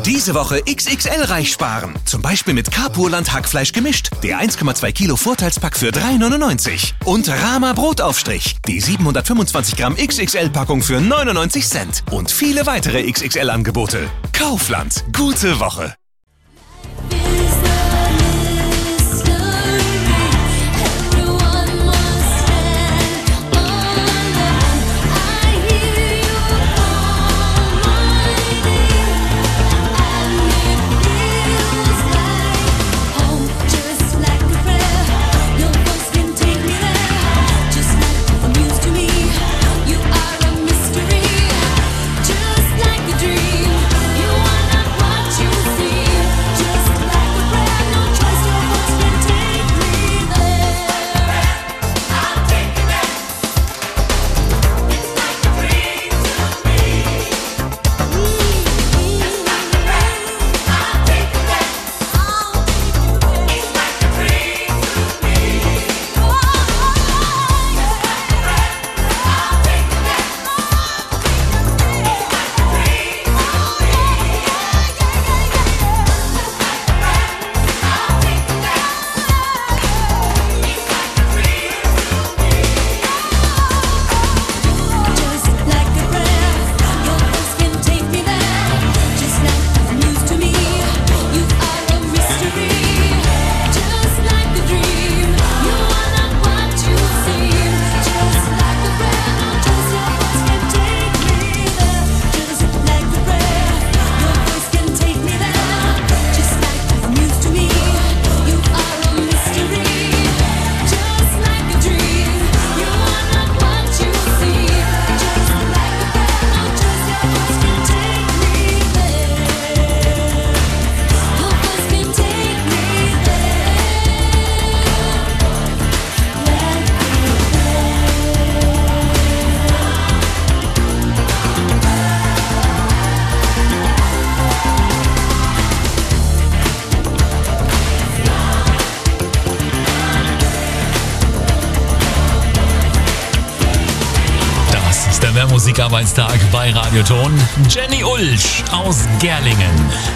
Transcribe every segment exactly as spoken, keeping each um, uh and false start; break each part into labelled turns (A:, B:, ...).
A: Diese Woche X X L-reich sparen. Zum Beispiel mit Carpurland Hackfleisch gemischt. Der eins Komma zwei Kilo Vorteilspack für drei neunundneunzig. Und Rama Brotaufstrich. Die siebenhundertfünfundzwanzig Gramm X X L-Packung für neunundneunzig Cent. Und viele weitere X X L-Angebote. Kaufland. Gute Woche.
B: Musikarbeitstag bei Radioton. Jenny Ulsch aus Gerlingen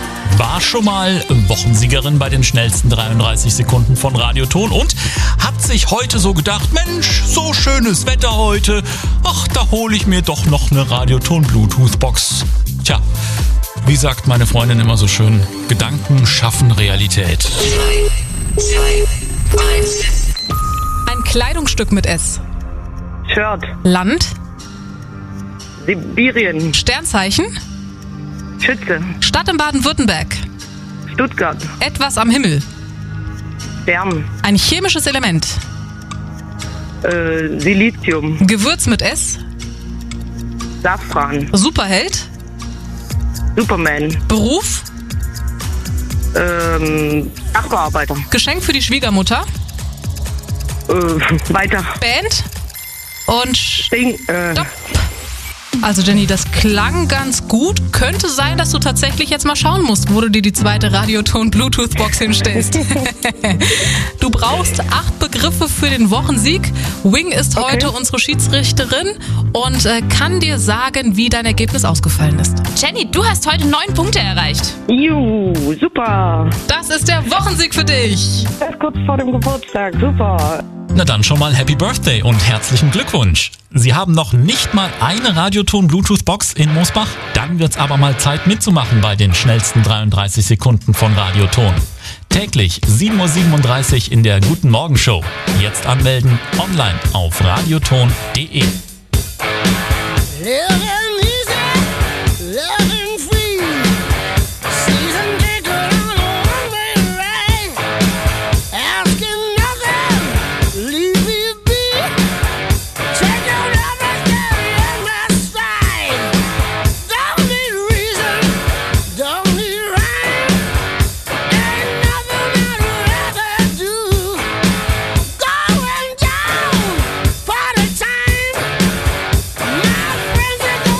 B: war schon mal Wochensiegerin bei den schnellsten dreiunddreißig Sekunden von Radioton und hat sich heute so gedacht, Mensch, so schönes Wetter heute, ach, da hole ich mir doch noch eine Radioton Bluetooth-Box. Tja, wie sagt meine Freundin immer so schön, Gedanken schaffen Realität.
C: zwei, zwei, eins.
D: Ein Kleidungsstück mit S.
E: Shirt.
D: Land.
E: Sibirien.
D: Sternzeichen.
E: Schütze.
D: Stadt in Baden-Württemberg.
E: Stuttgart.
D: Etwas am Himmel.
E: Stern.
D: Ein chemisches Element.
E: Äh, Silizium.
D: Gewürz mit S.
E: Safran.
D: Superheld.
E: Superman.
D: Beruf.
E: Ähm, Sachbearbeiter.
D: Geschenk für die Schwiegermutter.
E: Äh, weiter.
D: Band. Und
E: Sting, äh,
D: Stopp. Also Jenny, das klang ganz gut. Könnte sein, dass du tatsächlich jetzt mal schauen musst, wo du dir die zweite Radioton-Bluetooth-Box hinstellst. Du brauchst acht Begriffe für den Wochensieg. Wing ist
E: Okay.
D: heute unsere Schiedsrichterin und äh, kann dir sagen, wie dein Ergebnis ausgefallen ist.
C: Jenny, du hast heute neun Punkte erreicht.
E: Juhu, super.
D: Das ist der Wochensieg für dich.
E: Das ist kurz vor dem Geburtstag, super.
B: Na dann schon mal Happy Birthday und herzlichen Glückwunsch. Sie haben noch nicht mal eine Radioton-Bluetooth-Box in Mosbach? Dann wird's aber mal Zeit mitzumachen bei den schnellsten dreiunddreißig Sekunden von Radioton. Täglich sieben Uhr siebenunddreißig in der Guten Morgen Show. Jetzt anmelden, online auf radioton punkt de.
F: Going down, party time. My friends are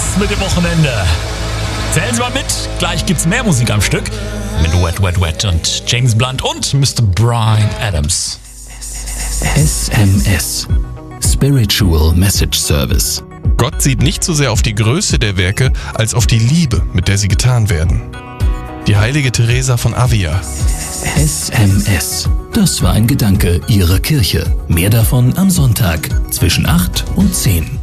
B: Schluss mit dem Wochenende. Zählen Sie mal mit, gleich gibt's mehr Musik am Stück. Mit Wet, Wet, Wet und James Blunt und Mister Bryan Adams.
F: S M S. Spiritual Message Service.
G: Gott sieht nicht so sehr auf die Größe der Werke, als auf die Liebe, mit der sie getan werden. Die heilige Teresa von Avila.
F: S M S. Das war ein Gedanke Ihrer Kirche. Mehr davon am Sonntag zwischen acht und zehn.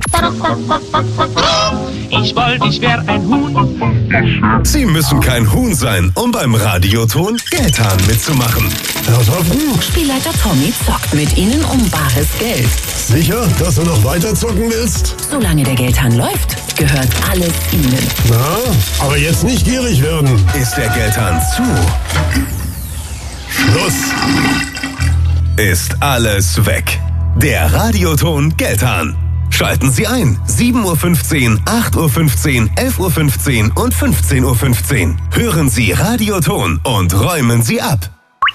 H: Ich wollte, ich wär ein Huhn.
A: Sie müssen kein Huhn sein, um beim Radioton Geldhahn mitzumachen.
I: Hört auf gut.
J: Spielleiter Tommy zockt mit Ihnen um bares Geld.
I: Sicher, dass du noch weiter zocken willst?
J: Solange der Geldhahn läuft, gehört alles Ihnen.
I: Na, aber jetzt nicht gierig werden.
A: Ist der Geldhahn zu?
I: Schluss.
A: Ist alles weg. Der Radioton Geldhahn. Schalten Sie ein. sieben Uhr fünfzehn, acht Uhr fünfzehn, elf Uhr fünfzehn und fünfzehn Uhr fünfzehn. Hören Sie Radioton und räumen Sie ab.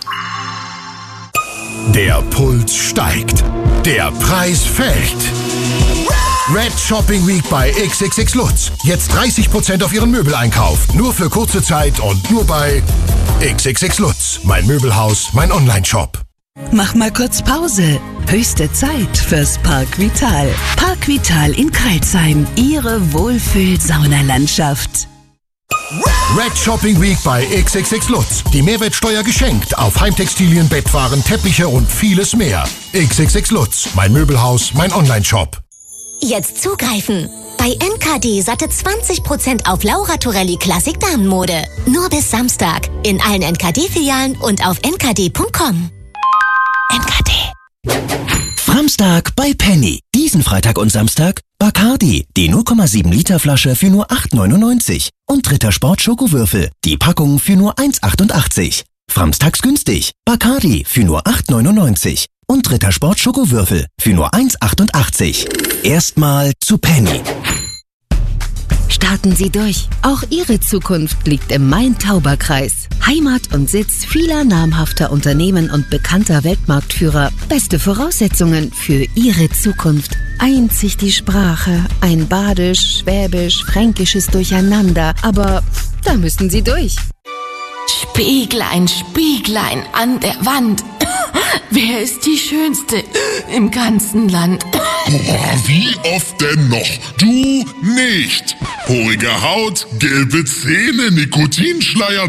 K: Der Puls steigt. Der Preis fällt. Red Shopping Week bei X X X Lutz. Jetzt dreißig Prozent auf Ihren Möbeleinkauf. Nur für kurze Zeit und nur bei X X X Lutz. Mein Möbelhaus, mein Online-Shop.
L: Mach mal kurz Pause. Höchste Zeit fürs Park Vital. Park Vital in Crailsheim. Ihre Wohlfühl-Saunalandschaft.
K: Red Shopping Week bei X X X Lutz. Die Mehrwertsteuer geschenkt auf Heimtextilien, Bettwaren, Teppiche und vieles mehr. X X X Lutz. Mein Möbelhaus, mein Online-Shop.
M: Jetzt zugreifen. Bei N K D satte zwanzig Prozent auf Laura Torelli Klassik Damenmode. Nur bis Samstag. In allen N K D-Filialen und auf n k d punkt com. N K D.
N: Framstag bei Penny. Diesen Freitag und Samstag Bacardi, die null Komma sieben Liter Flasche für nur acht neunundneunzig. Und Ritter Sport Schokowürfel, die Packung für nur eins achtundachtzig. Framstags günstig. Bacardi für nur acht neunundneunzig. Und Ritter Sport Schokowürfel für nur eins achtundachtzig. Erstmal zu Penny.
O: Starten Sie durch. Auch Ihre Zukunft liegt im Main-Tauber-Kreis. Heimat und Sitz vieler namhafter Unternehmen und bekannter Weltmarktführer. Beste Voraussetzungen für Ihre Zukunft. Einzig die Sprache. Ein badisch, schwäbisch, fränkisches Durcheinander. Aber da müssen Sie durch.
P: Spieglein, Spieglein an der Wand. Wer ist die Schönste im ganzen Land?
Q: Oh, wie oft denn noch? Du nicht. Porige Haut, gelbe Zähne, Nikotinschleier.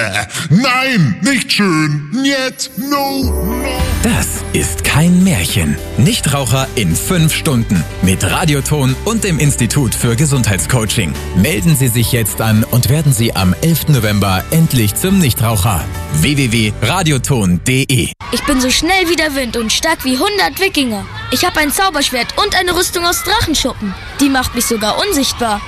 Q: Nein, nicht schön. Niet, no, no.
R: Das ist kein Märchen. Nichtraucher in fünf Stunden. Mit Radioton und dem Institut für Gesundheitscoaching. Melden Sie sich jetzt an und werden Sie am elften November endlich zum Nichtraucher. w w w punkt radioton punkt d e.
S: Ich bin so schnell wie der Wind und stark wie hundert Wikinger. Ich habe ein Zauberschwert und eine Rüstung aus Drachenschuppen. Die macht mich sogar unsichtbar.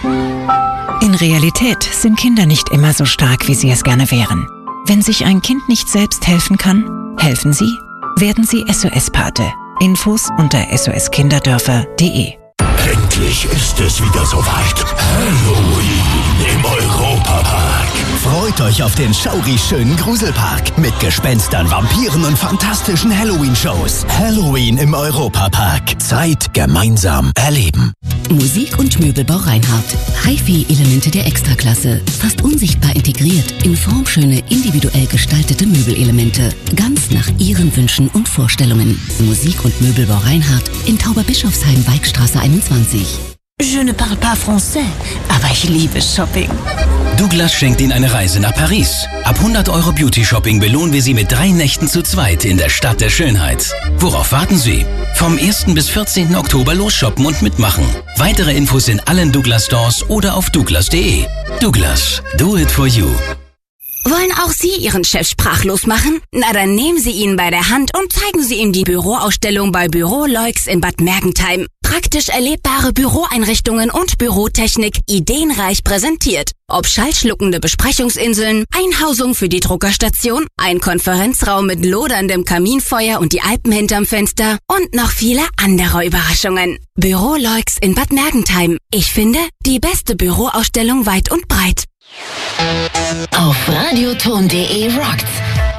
T: In Realität sind Kinder nicht immer so stark, wie sie es gerne wären. Wenn sich ein Kind nicht selbst helfen kann, helfen Sie. Werden Sie S O S-Pate. Infos unter s o s kinderdörfer punkt d e.
K: Endlich ist es wieder soweit. Halloween im Europapark.
A: Freut euch auf den schaurig schönen Gruselpark mit Gespenstern, Vampiren und fantastischen Halloween-Shows. Halloween im Europapark. Zeit gemeinsam erleben.
J: Musik- und Möbelbau Reinhardt. Hi-Fi-Elemente der Extraklasse. Fast unsichtbar integriert in formschöne, individuell gestaltete Möbelelemente. Ganz nach Ihren Wünschen und Vorstellungen. Musik- und Möbelbau Reinhardt in Tauberbischofsheim, Weixstraße einundzwanzig.
O: Je ne parle pas français, aber ich liebe Shopping.
U: Douglas schenkt Ihnen eine Reise nach Paris. Ab hundert Euro Beauty-Shopping belohnen wir Sie mit drei Nächten zu zweit in der Stadt der Schönheit. Worauf warten Sie? Vom ersten bis vierzehnten Oktober losshoppen und mitmachen. Weitere Infos in allen Douglas Stores oder auf douglas punkt d e. Douglas, do it for you.
V: Wollen auch Sie Ihren Chef sprachlos machen? Na, dann nehmen Sie ihn bei der Hand und zeigen Sie ihm die Büroausstellung bei Büro Leux in Bad Mergentheim. Praktisch erlebbare Büroeinrichtungen und Bürotechnik ideenreich präsentiert. Ob schallschluckende Besprechungsinseln, Einhausung für die Druckerstation, ein Konferenzraum mit loderndem Kaminfeuer und die Alpen hinterm Fenster und noch viele andere Überraschungen. Büro Leux in Bad Mergentheim. Ich finde, die beste Büroausstellung weit und breit.
J: Auf radioton punkt d e rockt's.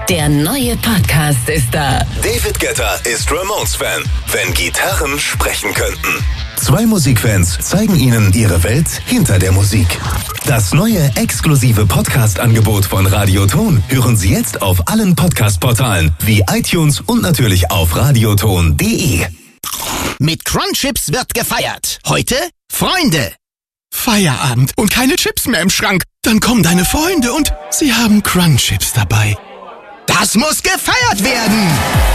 C: Der neue Podcast ist da.
A: David Guetta ist Ramones-Fan. Wenn Gitarren sprechen könnten. Zwei Musikfans zeigen Ihnen ihre Welt hinter der Musik. Das neue exklusive Podcast-Angebot von Radioton hören Sie jetzt auf allen Podcast-Portalen wie iTunes und natürlich auf radioton punkt de.
D: Mit Crunchips wird gefeiert. Heute Freunde. Feierabend und keine Chips mehr im Schrank. Dann kommen deine Freunde und sie haben Crunchips dabei. Das muss gefeiert werden!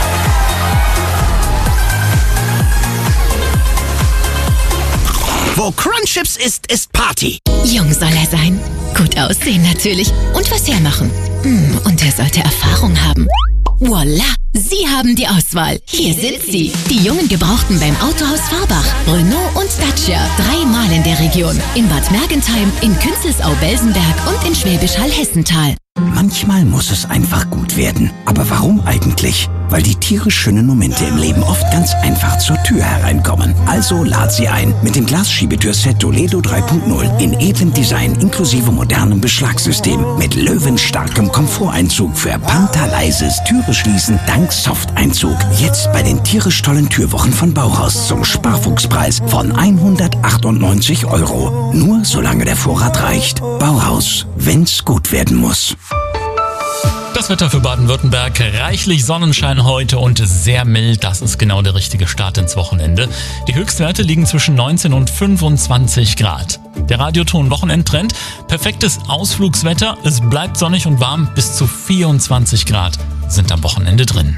D: Wo Crunchips ist, ist Party.
J: Jung soll er sein. Gut aussehen natürlich. Und was hermachen. Mm, und er sollte Erfahrung haben. Voila! Sie haben die Auswahl. Hier sind sie. Die jungen Gebrauchten beim Autohaus Fahrbach. Renault und Dacia. Dreimal in der Region. In Bad Mergentheim, in Künzelsau-Belsenberg und in Schwäbisch Hall-Hessenthal.
N: Manchmal muss es einfach gut werden. Aber warum eigentlich? Weil die tierisch schönen Momente im Leben oft ganz einfach zur Tür hereinkommen. Also lad sie ein mit dem Glasschiebetürset Toledo drei Punkt null in edlem Design inklusive modernem Beschlagssystem mit löwenstarkem Komforteinzug für panterleises Türe schließen dank Softeinzug. Jetzt bei den tierisch tollen Türwochen von Bauhaus zum Sparfuchspreis von hundertachtundneunzig Euro. Nur solange der Vorrat reicht. Bauhaus, wenn's gut werden muss.
B: Das Wetter für Baden-Württemberg, reichlich Sonnenschein heute und sehr mild. Das ist genau der richtige Start ins Wochenende. Die Höchstwerte liegen zwischen neunzehn und fünfundzwanzig Grad. Der Radioton-Wochenendtrend, perfektes Ausflugswetter. Es bleibt sonnig und warm, bis zu vierundzwanzig Grad sind am Wochenende drin.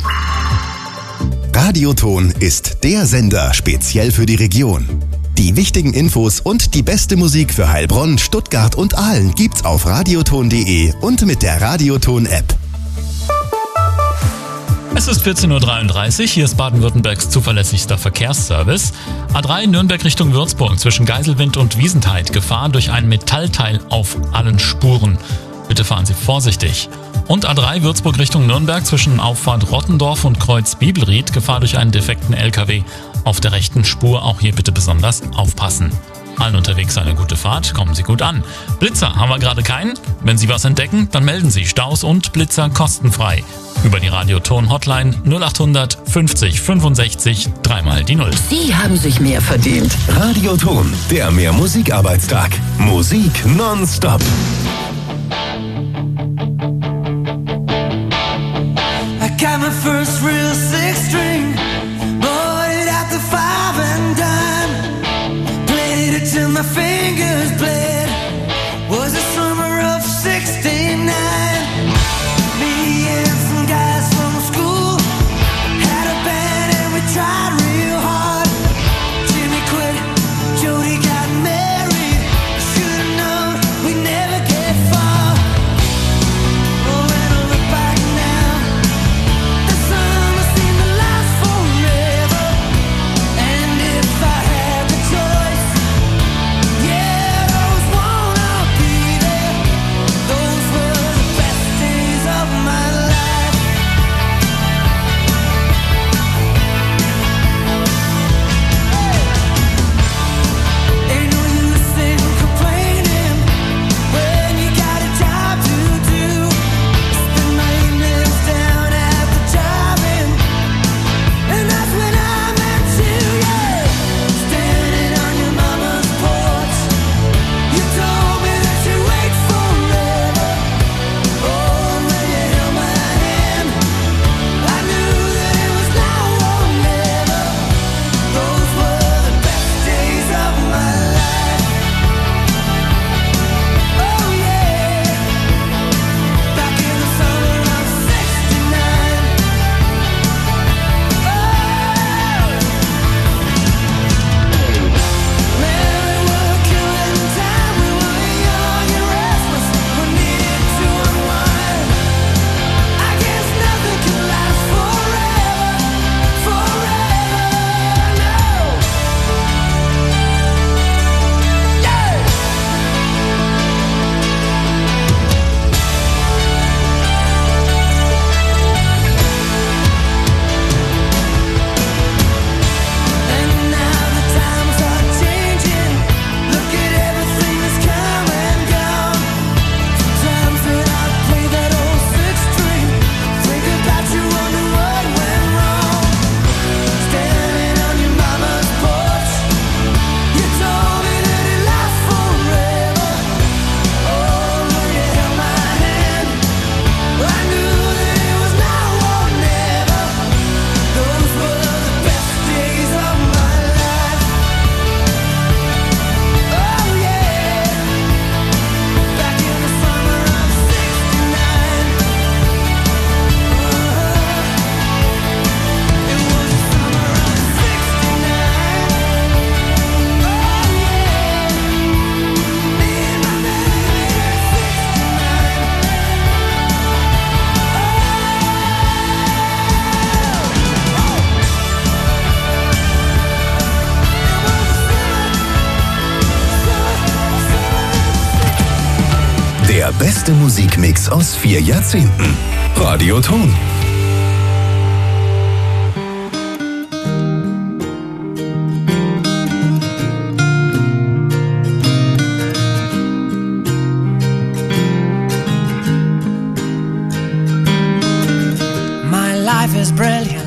W: Radioton ist der Sender speziell für die Region. Die wichtigen Infos und die beste Musik für Heilbronn, Stuttgart und Aalen gibt's auf radioton punkt de und mit der Radioton-App.
B: Es ist vierzehn Uhr dreiunddreißig, hier ist Baden-Württembergs zuverlässigster Verkehrsservice. A drei Nürnberg Richtung Würzburg zwischen Geiselwind und Wiesentheit. Gefahr durch ein Metallteil auf allen Spuren. Bitte fahren Sie vorsichtig. Und A drei Würzburg Richtung Nürnberg zwischen Auffahrt Rottendorf und Kreuz Bibelried. Gefahr durch einen defekten L K W auf der rechten Spur. Auch hier bitte besonders aufpassen. Allen unterwegs eine gute Fahrt, kommen Sie gut an. Blitzer haben wir gerade keinen. Wenn Sie was entdecken, dann melden Sie Staus und Blitzer kostenfrei. Über die Radioton-Hotline null achthundert fünfzig fünfundsechzig dreimal die Null.
C: Sie haben sich mehr verdient.
W: Radioton, der mehr Musikarbeitstag. Musik nonstop.
X: I got my first real six string, bought it at the five and dime, played it till my fingers bled, was the summer of sixty-nine. Me and some guys from school had a band and we tried real hard. Jimmy quit, Jody got married, should've known we'd never get
W: Der beste Musikmix aus vier Jahrzehnten. Radioton.
X: My life is brilliant.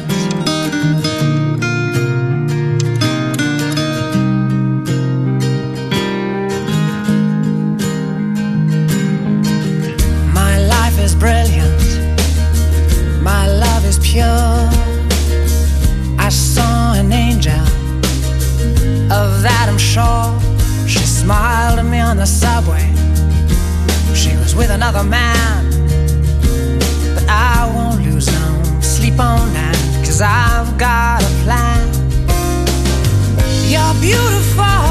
X: My life is brilliant. My love is pure. I saw an angel, of that I'm sure. She smiled at me on the subway. She was with another man, but I won't lose no sleep on that, 'cause I've got a plan. You're beautiful,